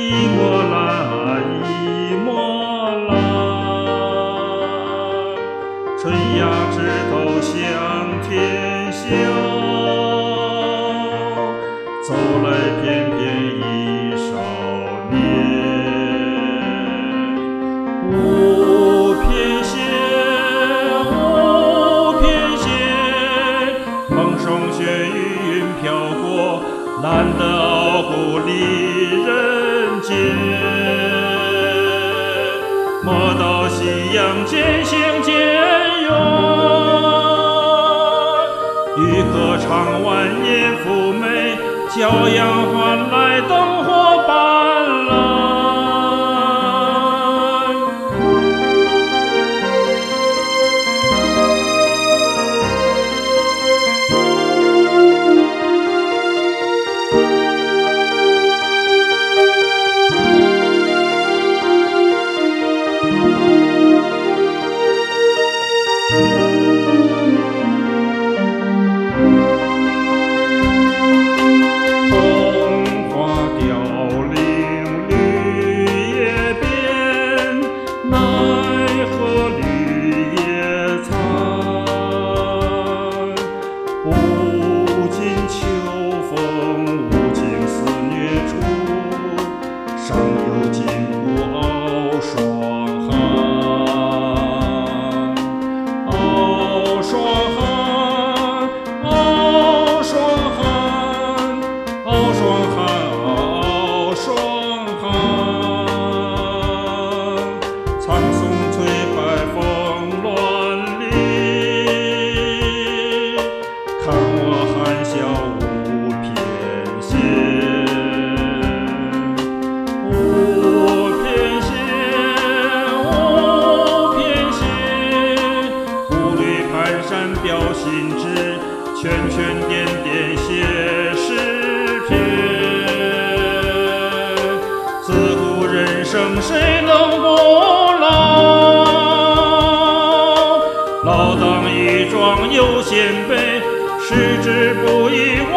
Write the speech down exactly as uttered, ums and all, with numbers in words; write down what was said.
一抹蓝，一抹蓝。春芽枝头向天笑，走来翩翩一少年。无偏舷，无偏舷，梦中雪云飘过，难得傲骨离人间。莫道夕阳渐行渐远，渔歌唱完燕凫美，骄阳换来灯火斑斓。表心志，圈圈点点写诗篇。自古人生谁能不老？老当益壮有谦卑，矢志不渝。